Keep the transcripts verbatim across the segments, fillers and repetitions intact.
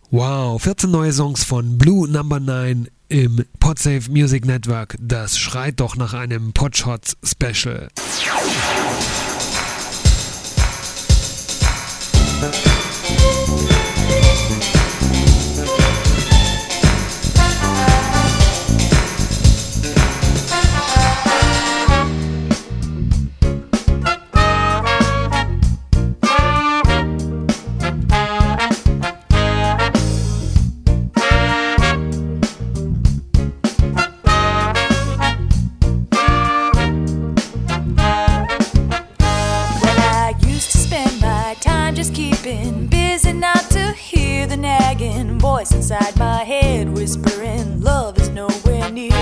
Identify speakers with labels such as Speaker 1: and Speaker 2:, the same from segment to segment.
Speaker 1: Wow, vierzehn neue Songs von Blue Number neun im Podsafe Music Network. Das schreit doch nach einem Podshots Special.
Speaker 2: Inside my head whispering love is nowhere near.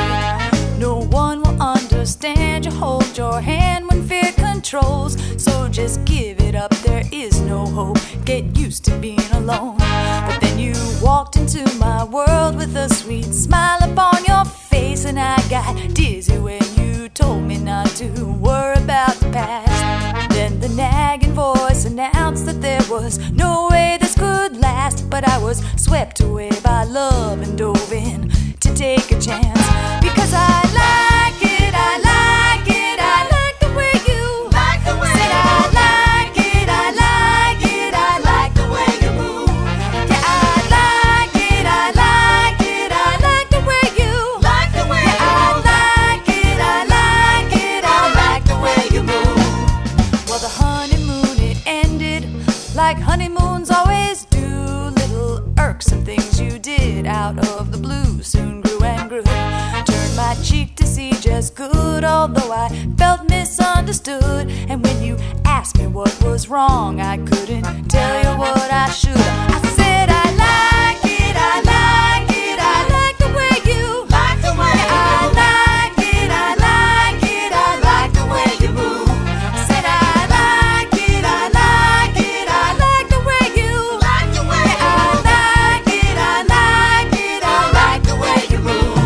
Speaker 2: No one will understand you, hold your hand when fear controls. So just give it up, there is no hope. Get used to being alone. But then you walked into my world with a sweet smile upon your face, and I got dizzy when you told me not to worry about the past. Then the nagging voice announced that there was no way this could last. But I was swept away by love and dove in to take a chance. Because I like it, I like it, I like the way you like the way said I like it, I like it, I like the way you move. Yeah, I like it, I like it, I like the way you like the way yeah, I like it, I like it, I like the way you move. Well, the honeymoon, it ended like honeymoons always do. Little irksome things you did out of the blue soon grew and grew. Turned my cheek to see just good, although I felt misunderstood. And when you asked me what was wrong, I couldn't tell you what I should. I said I like it, I like it, I like the way you like the way yeah, I like it, I like it, I like the way you move. I said I like it, I like it, I like the way you like the way yeah, I like it, I like it, I like the way you move.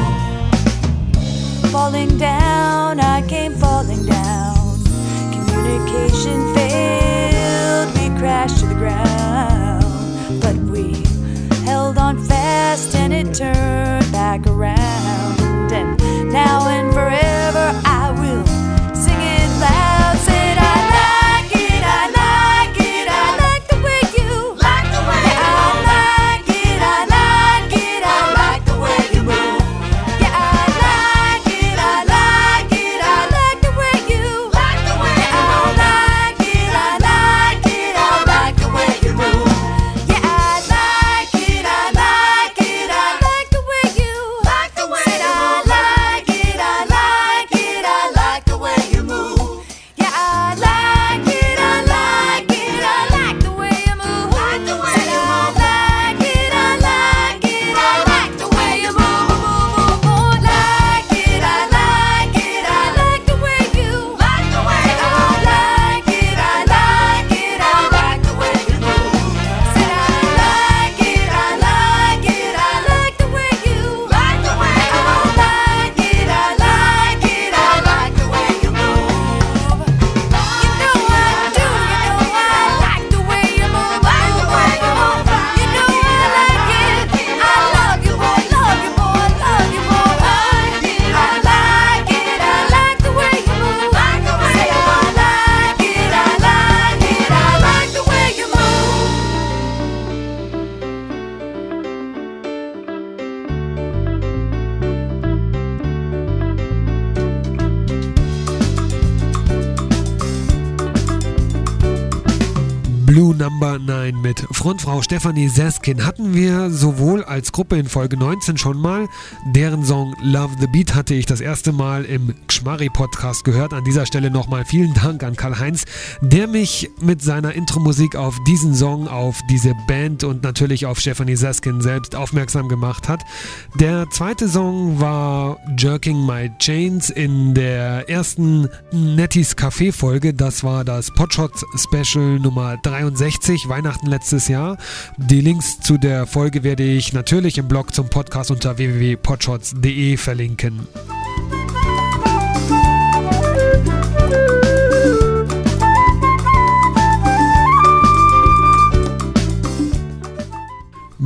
Speaker 2: Falling down, I came falling down. Communication failed, we crashed to the ground. But we held on fast and it turned back around. And now and forever I will sing it loud. Said I like it, I like it, I like the way you like the way yeah, I like it, I like it, I like the way you move. Yeah, I like it, I like it, I like the way you like the way yeah, I like it, I like it, I like the way you move. Yeah, I like it, I like it, I like the way you like the way said I like it, I like it, I like the way you move. Yeah, I like it, I like it, I like the way you move. Like the way said I like it, I like it, I like the way you move, move, move, move. Like it, I like it, I like the way you like the way said I like it, I like it, I like the way you move. Said I like it, I like it, I like the way you like the way I like it, I like it, I like the way you move. You know I do, you know I like the way you move, like the way you move. You know I like it, I love you boy, love you boy, love you boy. I like it, I like the way you move, like the way you move. I like it, I like it, I like the way you
Speaker 1: Blue Number neun mit Frontfrau Stefanie Seskin hatten wir sowohl als Gruppe in Folge neunzehn schon mal. Deren Song Love the Beat hatte ich das erste Mal im Gschmarri-Podcast gehört. An dieser Stelle nochmal vielen Dank an Karl-Heinz, der mich mit seiner Intro-Musik auf diesen Song, auf diese Band und natürlich auf Stefanie Seskin selbst aufmerksam gemacht hat. Der zweite Song war Jerking My Chains in der ersten Netties Café-Folge. Das war das Podshots Special Nummer dreiundsechzig, Weihnachten letztes Jahr. Die Links zu der Folge werde ich natürlich im Blog zum Podcast unter w w w punkt podshots punkt d e verlinken.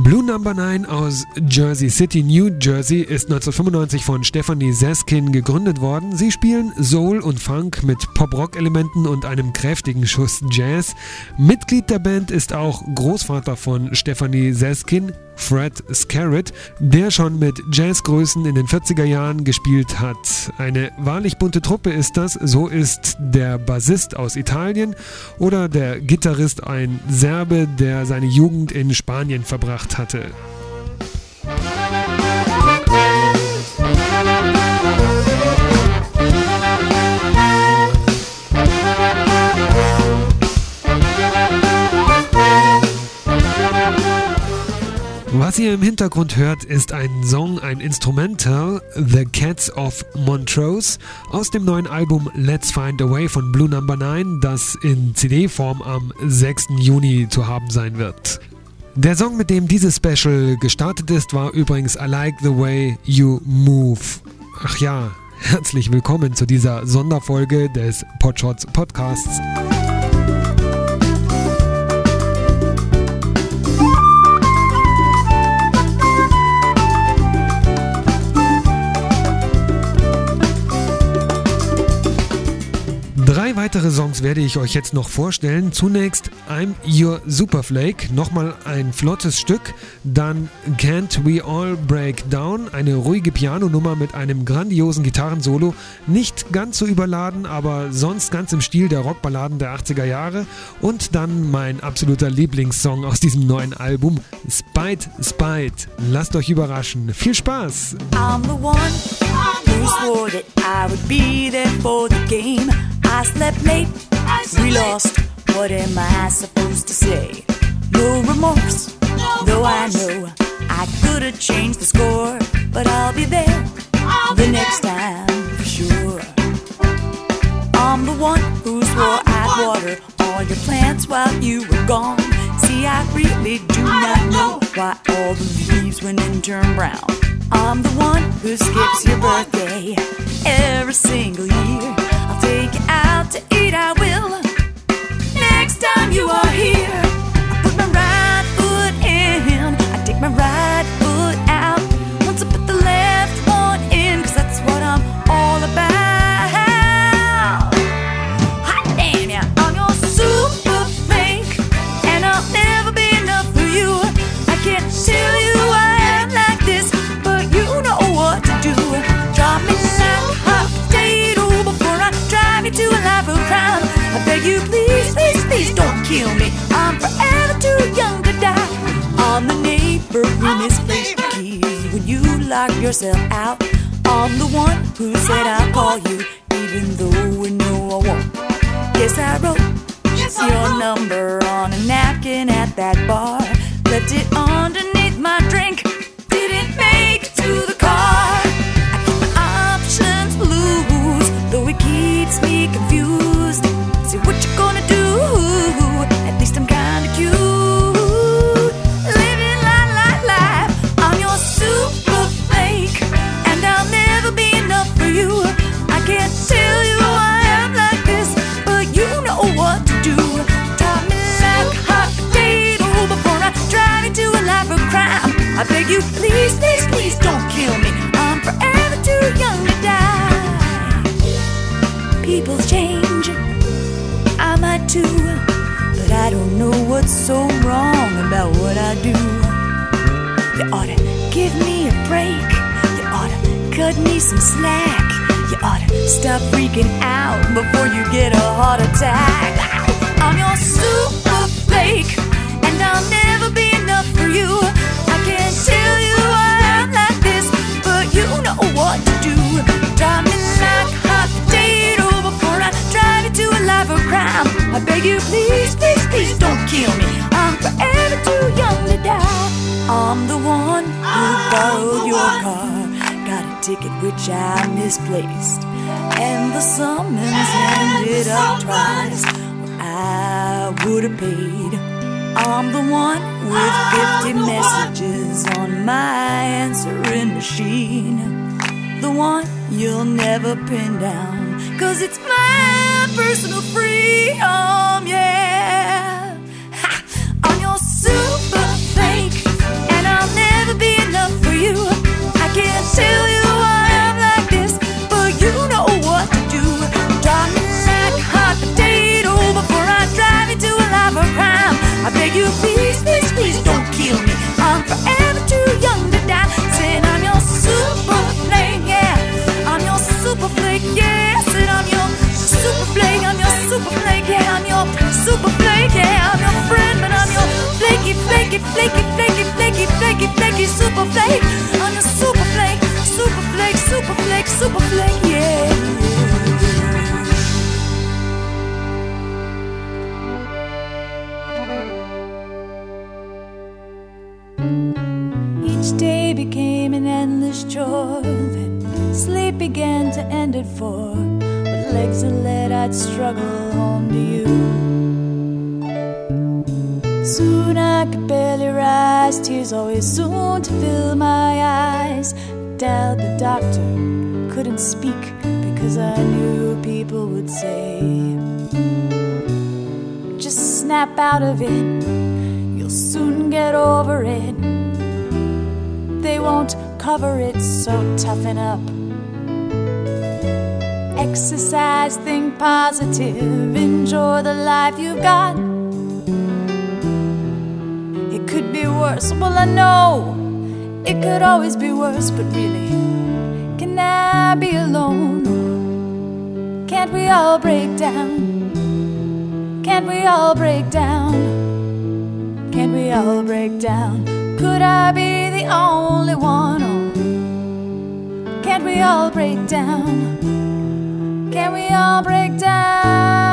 Speaker 1: Blue Number neun aus Jersey City, New Jersey ist neunzehnhundertfünfundneunzig von Stephanie Saskin gegründet worden. Sie spielen Soul und Funk mit Pop-Rock-Elementen und einem kräftigen Schuss Jazz. Mitglied der Band ist auch Großvater von Stephanie Saskin, Fred Scarrett, der schon mit Jazzgrößen in den vierziger Jahren gespielt hat. Eine wahrlich bunte Truppe ist das. So ist der Bassist aus Italien oder der Gitarrist ein Serbe, der seine Jugend in Spanien verbracht hatte. Was ihr im Hintergrund hört, ist ein Song, ein Instrumental, The Cats of Montrose, aus dem neuen Album Let's Find a Way von Blue Number neun, das in C D-Form am sechsten Juni zu haben sein wird. Der Song, mit dem dieses Special gestartet ist, war übrigens I Like the Way You Move. Ach ja, herzlich willkommen zu dieser Sonderfolge des Podshots Podcasts. Drei weitere Songs werde ich euch jetzt noch vorstellen. Zunächst I'm Your Superflake, nochmal ein flottes Stück. Dann Can't We All Break Down, eine ruhige Pianonummer mit einem grandiosen Gitarrensolo. Nicht ganz so überladen, aber sonst ganz im Stil der Rockballaden der achtziger Jahre. Und dann mein absoluter Lieblingssong aus diesem neuen Album, Spite, Spite. Lasst euch überraschen. Viel Spaß!
Speaker 2: I'm the one who swore that I would be there for the game. I slept late, we lost, what am I supposed to say? No remorse, though I know I could have changed the score, but I'll be there the next time for sure. I'm the one who swore I'd water all your plants while you were gone. See, I really do not know why all the leaves went and turned brown. I'm the one who skips your birthday every single year. I'll take you out to eat, I will. Next time you are here, I put my right foot in, I take my right foot out. Once I put the left one in, cause that's what I'm all about. Hot damn ya, I'm your super fake, and I'll never be enough for you. I can't tell you I am like this, but you know what to do. Drop me like a hot potato before I drive you to a life of crime. I beg you, please, please, please don't kill me. I'm forever too young to die. I'm the neighbor who misplaced the keys when you lock yourself out. I'm the one who said I'll call you, even though we know I won't. Yes, I wrote your number on a napkin at that bar. Left it underneath my drink. Didn't make it to the car. I keep my options loose, though it keeps me confused. See what you gonna do? At least I'm kinda cute. Living la la life. I'm your super fake, and I'll never be enough for you. I can't tell you I am like this, but you know what to do. Drop me like a hot potato before I drive you to a life of crime. I beg you, please, please, please don't kill me. I'm forever too young to die. People change, I might too, but I don't know what's so wrong about what I do. You oughta give me a break. You oughta cut me some slack. You oughta stop freaking out before you get a heart attack. I'm your super fake, and I'll never be enough for you. I can't tell you I am like this, but you know what to do. Drop me like a hot potato before I drive you to a life of crime. I beg you, please, please, please don't kill me. I'm forever too young to die. I'm the one who borrowed your car, got a ticket which I misplaced, and the summons ended up twice where I would have paid. I'm the one with fifty messages on my answering machine, the one you'll never pin down, cause it's my personal freedom, yeah. Ha! I'm your super fake, and flaky super flake. I'm a super flake, super flake, super flake, super flake, yeah. Each day became an endless chore. Then sleep began to end at four. With legs that led, I'd struggle home to you. Soon I could barely rise, tears always soon to fill my eyes. Dad, the doctor, couldn't speak because I knew people would say, just snap out of it, you'll soon get over it. They won't cover it, so toughen up. Exercise, think positive, enjoy the life you've got. It could be worse, well I know it could always be worse, but really, can I be alone? Can't we all break down? Can't we all break down? Can't we all break down? Could I be the only one? Oh, can't we all break down? Can we all break down?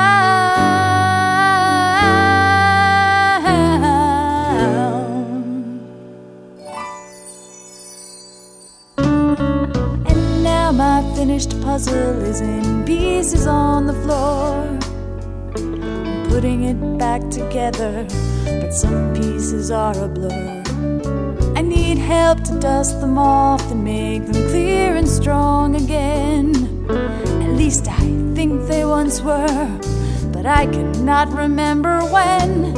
Speaker 2: And now my finished puzzle is in pieces on the floor. I'm putting it back together, but some pieces are a blur. I need help to dust them off and make them clear and strong again. At least I think they once were, but I cannot remember when.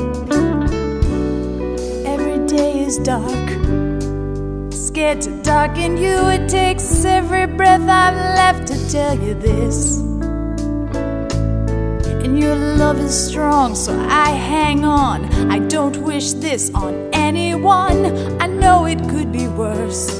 Speaker 2: Every day is dark, scared to darken you. It takes every breath I've left to tell you this. And your love is strong, so I hang on. I don't wish this on anyone. I know it could be worse.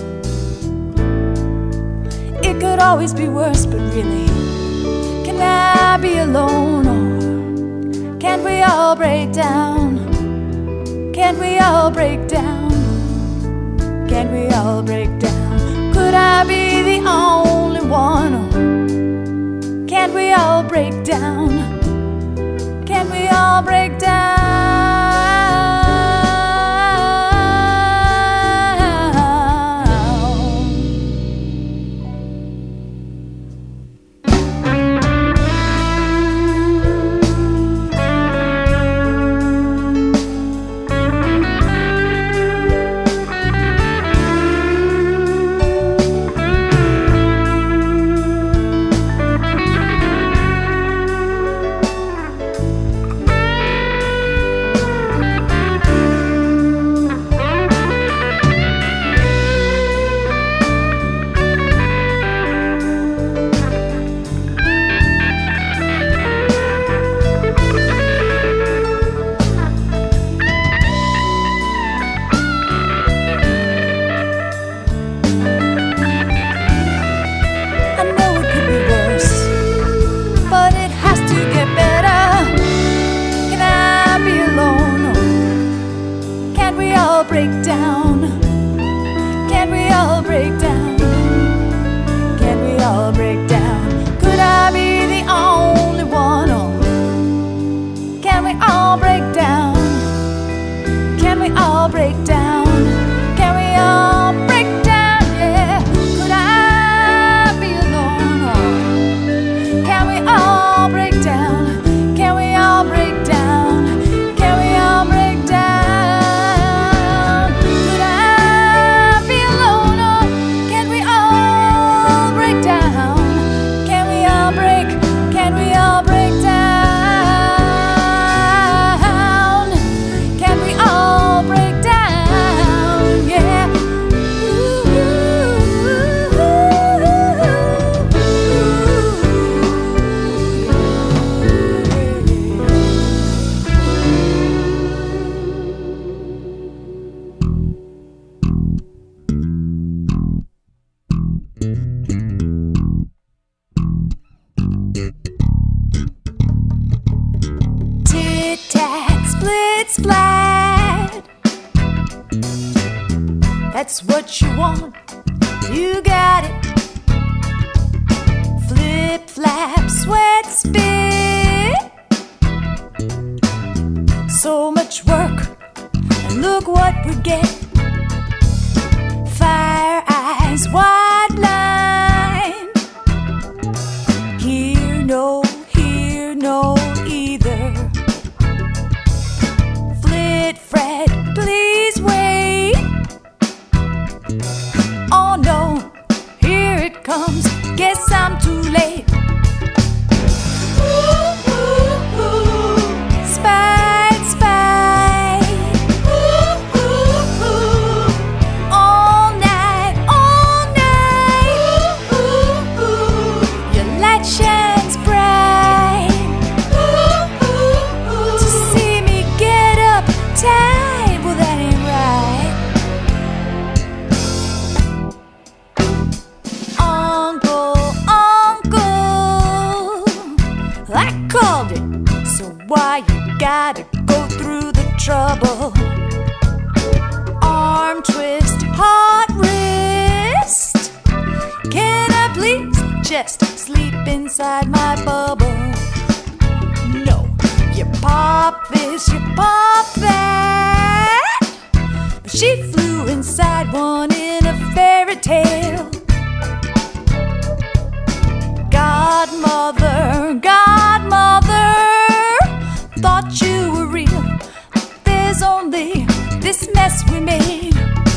Speaker 2: It could always be worse, but really, can I be alone? Or can't we all break down? Can't we all break down? Can't we all break down? Could I be the only one? Or can't we all break down? Can we all break down? Break down? Can we all break down? Can we all break down? Could I be the only one? Or can we all break down? Can we all break down? Can we all break down? Yeah. Could I be alone? Or can we all break down? Can we all break down? Can we all break down? That's what you want, you got it. Flip, flap, sweat, spit. So much work, and look what we get. Fire eyes, wide line. Here, no, here, no, either. Flit, fret, please wait. Oh no, here it comes, guess I'm too late. Ooh, ooh, ooh. Spite, spite. Ooh, ooh, ooh. All night, all night. Ooh, ooh, ooh. Your light shines bright. Ooh, ooh, ooh. To see me get up tight, well that ain't right. Uncle, uncle, I called it, so why you gotta go through the trouble? Arm twist, hot wrist. Can I please just sleep inside my bubble? No, you pop this, you pop that. But she flew inside one in a fairy tale. Godmother, godmother, thought you were real. There's only this mess we made.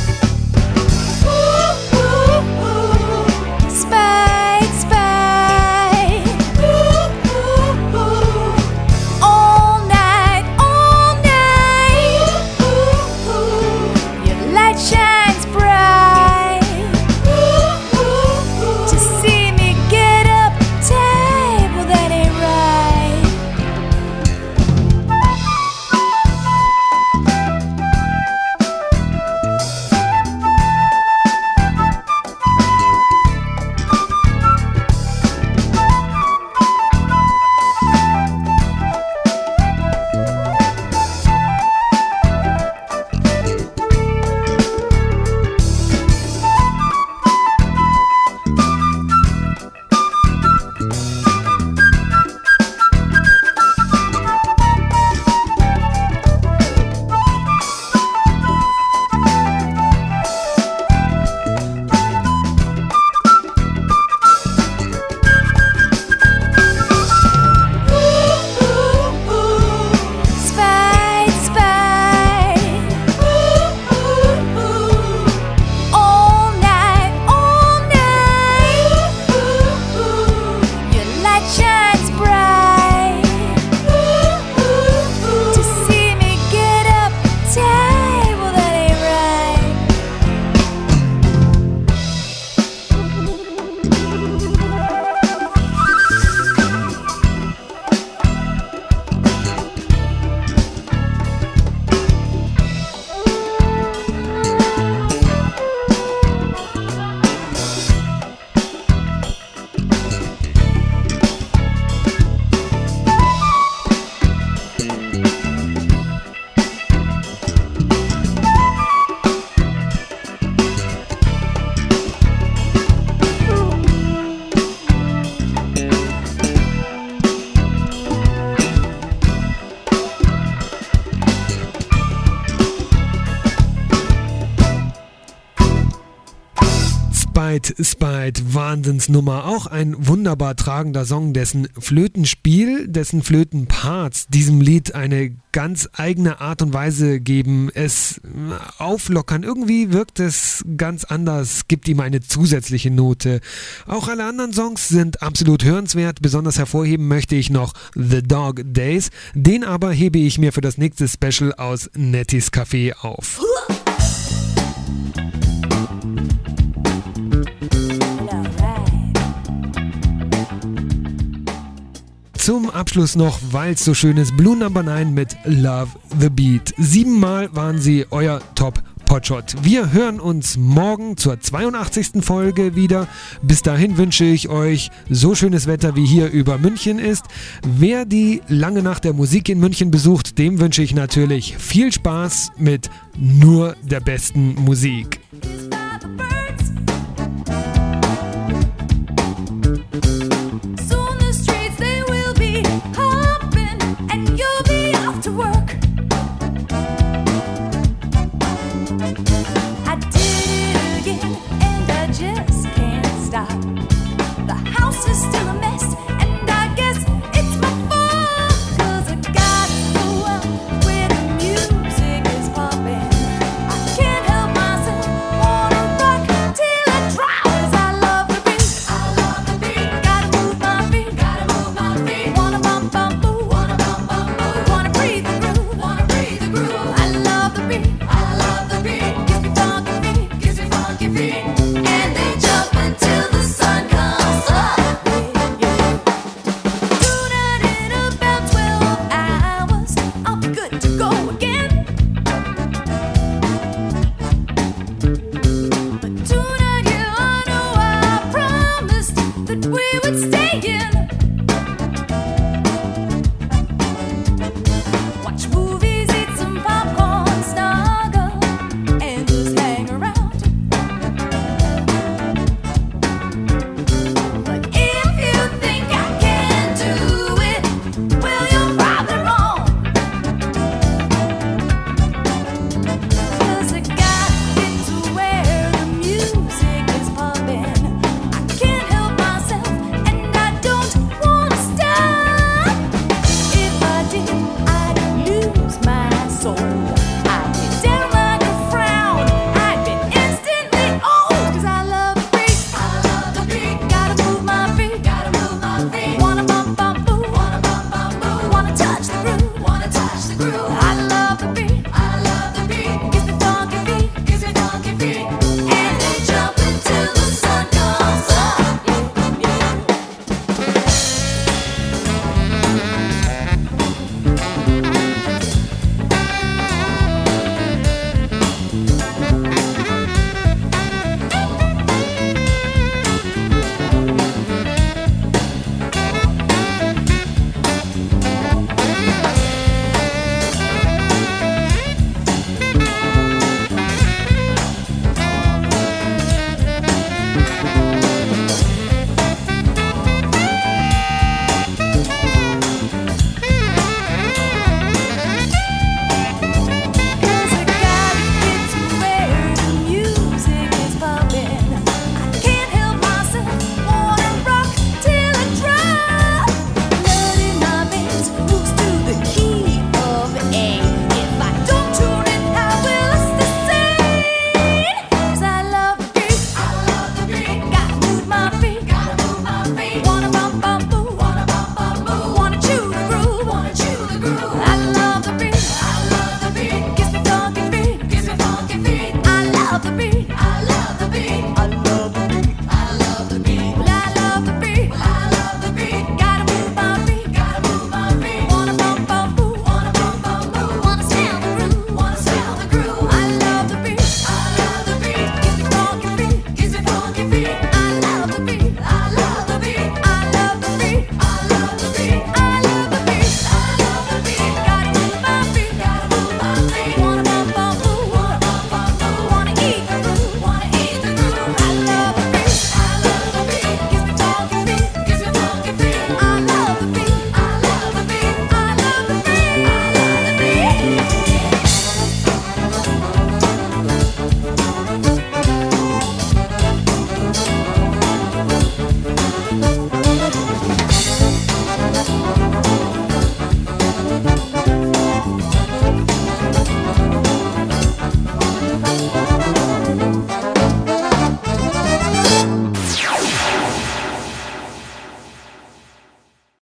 Speaker 2: Ooh, ooh, ooh. Spite, spite. Ooh, ooh, ooh. All night, all night. Ooh, ooh. Your light shines bright. Ooh, ooh, ooh. To see me get up tight, well that ain't right.
Speaker 1: Spite, Spite, Wahnsinnsnummer. Auch ein wunderbar tragender Song, dessen Flötenspiel, dessen Flötenparts diesem Lied eine ganz eigene Art und Weise geben, es auflockern. Irgendwie wirkt es ganz anders, gibt ihm eine zusätzliche Note. Auch alle anderen Songs sind absolut hörenswert. Besonders hervorheben möchte ich noch The Dog Days. Den aber hebe ich mir für das nächste Special aus Nettys Café auf. Zum Abschluss noch, weil es so schön ist, Blue Number neun mit Love the Beat. Siebenmal waren sie euer Top-Potshot. Wir hören uns morgen zur zweiundachtzigsten Folge wieder. Bis dahin wünsche ich euch so schönes Wetter, wie hier über München ist. Wer die lange Nacht der Musik in München besucht, dem wünsche ich natürlich viel Spaß mit nur der besten Musik.